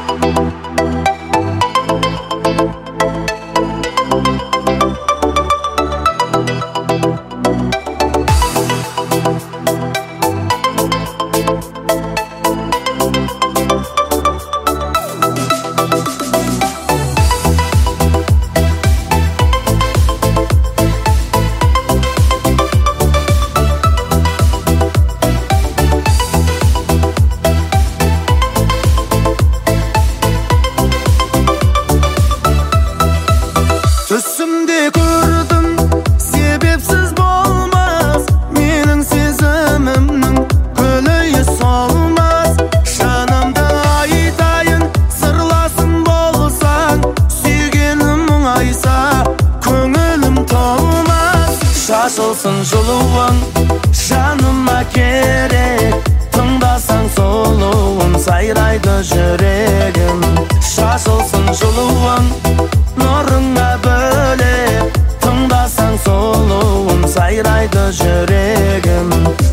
Түсімде көрдім, себепсіз болмас, менің сезімімнің гүлі солмас. Жанымды айтайын, сырласын болсаң, сүйгенім мұңайса, көңілім толмас. Шашылсын жылуың, жаныма керек, тыңдасаң сұлуым, сайрайды жүрегім. Шашылсын жылуың, нұрыңа бөлеп, тыңдасаң сұлуым, сайрайды жүрегім.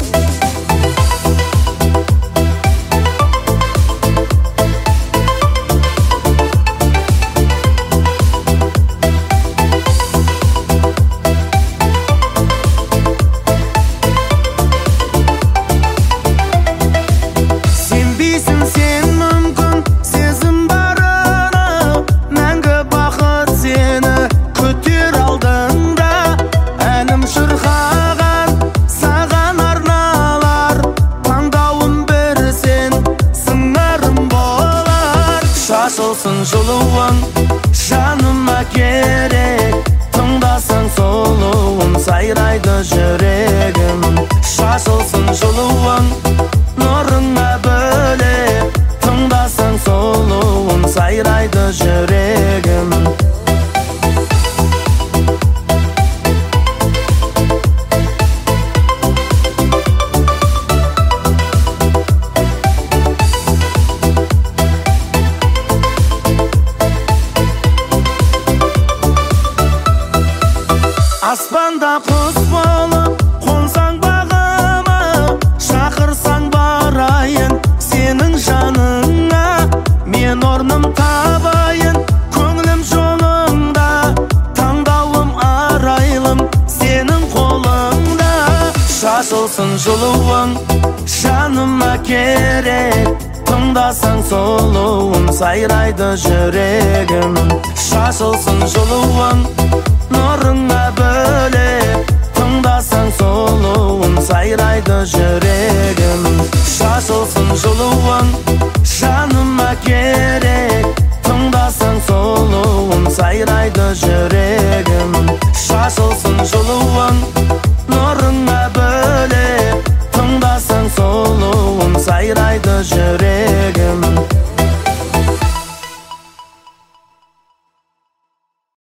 Сенбейсің сен мүмкін, сезім барына, мәңгі бақыт сені күтер алдыңда. Әнім шырқаған, саған арналар, таңдауым бір сен, сыңарым болар. Шашылсын жылуың, жаныма керек, тыңдасаң сұлуым, сайрайды жүрегім. Шашылсын жылуың, нұрыңа бөлеп, тыңдасаң сұлуым, сайрайды жүрегім. Аспанда құс болып қонсаң бағыма, шақырсаң барайын сенің жаныңа. Мен орным табайын көңілім жолыңда, таңдауым арайлым сенің қолыңда. Шашылсын жылуың, жаныма керек, тыңдасаң сұлуым, сайрайды жүрегім. Шашылсын жылуың, нұрыңа бөлеп, тыңдасаң сұлуым, сайрайды жүрегім. Шашылсын жылуың, жаныма керек, тыңдасаң сұлуым, сайрайды жүрегім. Шашылсын жылуың,